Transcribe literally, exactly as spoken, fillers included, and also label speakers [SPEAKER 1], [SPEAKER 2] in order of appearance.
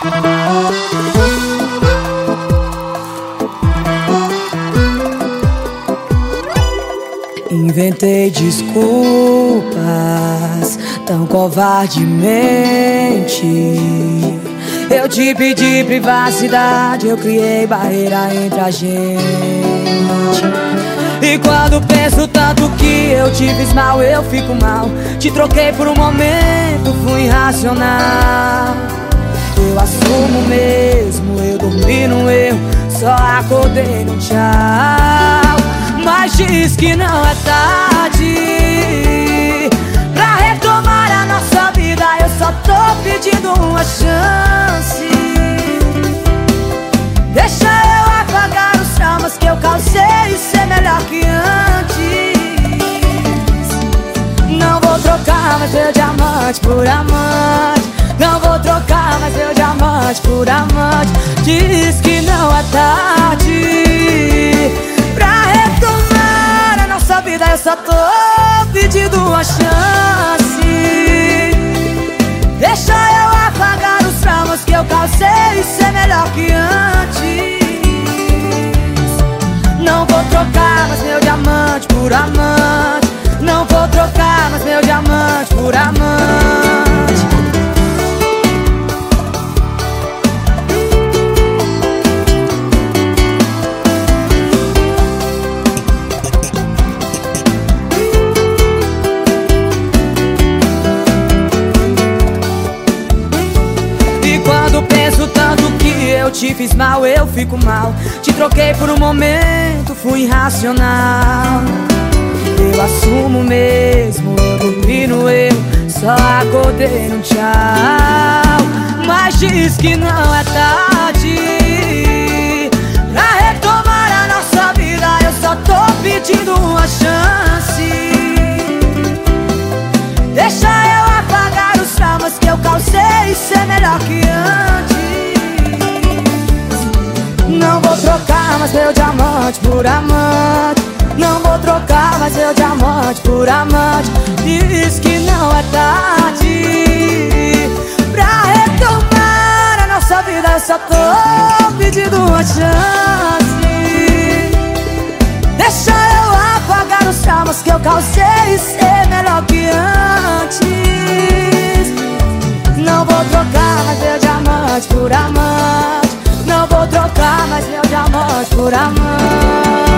[SPEAKER 1] Inventei desculpas tão covardemente. Eu te pedi privacidade, eu criei barreira entre a gente. E quando penso tanto que eu te fiz mal, eu fico mal. Te troquei por um momento, fui irracional. Eu assumo mesmo, eu dormi no erro, só acordei no tchau. Mas diz que não é tarde pra retomar a nossa vida. Eu só tô pedindo uma chance. Deixa eu apagar os traumas que eu causei e ser melhor que antes. Não vou trocar mais meu diamante por amante. Não vou trocar mais meu diamante por amante. Diz que não é tarde pra retomar a nossa vida. Eu só tô pedindo uma chance. Deixa eu apagar os traumas que eu causei e ser melhor que antes. Não vou trocar mais meu diamante por amante. Não vou trocar mais meu diamante por amante. Penso tanto que eu te fiz mal, eu fico mal. Te troquei por um momento, fui irracional. Eu assumo mesmo, eu dormi no erro, só acordei no tchau. Mas diz que não é tarde pra retomar a nossa vida. Eu só tô pedindo uma chance. Deixa eu apagar os traumas que eu causei e ser melhor que antes. Não vou trocar mais meu diamante por amante. Não vou trocar mais meu diamante por amante. Diz que não é tarde pra retomar a nossa vida. Eu só tô pedindo uma chance. Deixa eu apagar os traumas que eu causei e ser melhor que antes. Não vou trocar mais meu diamante por amante. Não vou trocar mais meu diamante por amante.